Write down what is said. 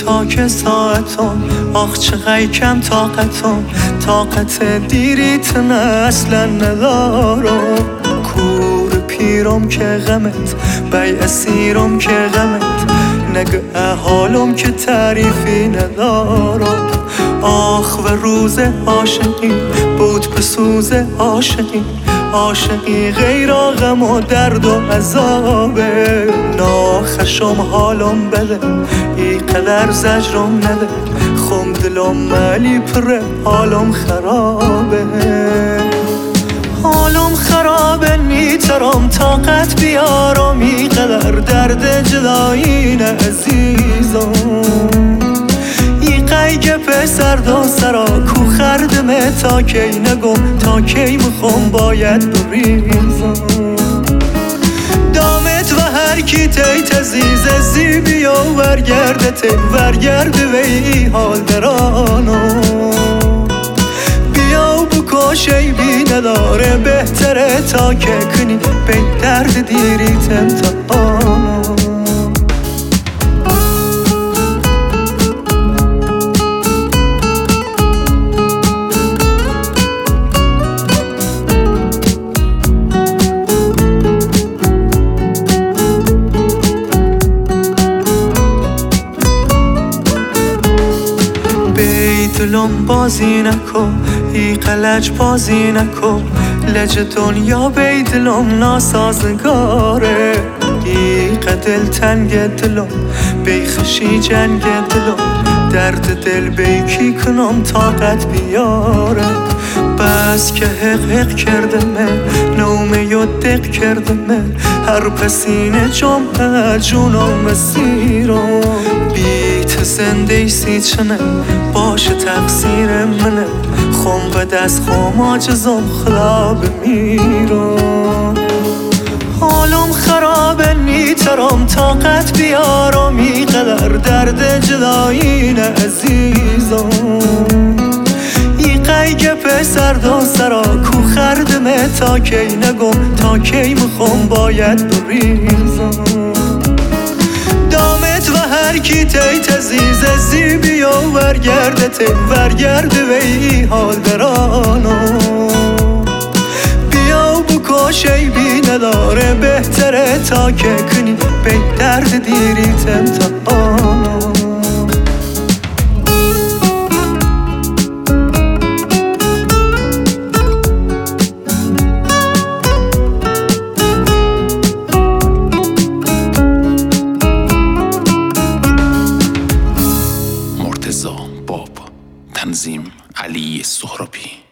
تاک ساعتم آخ چقدر کم طاقتم طاقت دیریتن اصلا ندارم کور پیرم که غمت بی اسیرم که غمت نگه حالم که تعریفی ندارم آخ و روز عاشقی بود به سوز عاشقی عاشقی غیر غم و درد و عذابه ناخشم حالم بده ای قدر زجرم نده خم دلم ولی پر حالم خرابه حالم خرابه نیترم طاقت بیارم ای قدر درد جدایی نه عزیزم ای قیگ پسر دا سرا کو خردمه تا کی نگم تا کی مخم باید بریزم دامت و هر کی تی تزیز زیبی و ورگرده تی ورگرده وی حال درانو بیا و بکشی بی نداره بهتره تا که کنی بی درد دیری تمتانو دلم بازی نکن ای قلج بازی نکن لج دنیا بی دلم ناسازگاره ای قدل تنگ دلم بی خشی جنگ دلم درد دل بی کی کنم طاقت بیاره بس که حق کردمه نومه یا دق کردمه هر پسینه جمعه جونم مسیرم بیت زنده سی چنه باشه تقصیر منه خم به دست خم آجزم خدا بمیرم حالم خرابه نیترم طاقت بیارم ای قدر درد جدایی نه عزیزم ای قیگ پسر دا سرا کو خردمه تا کی نگم تا کی مخم باید بریزم دامت و هر کی تی تزیز زیبی و ورگرده تی ورگرده وی حال درانو بیا و بکشی بی نداره بهتره تا که کنی بی درد دیری تمتانو مرتضی باب تنظیم علی سهرابی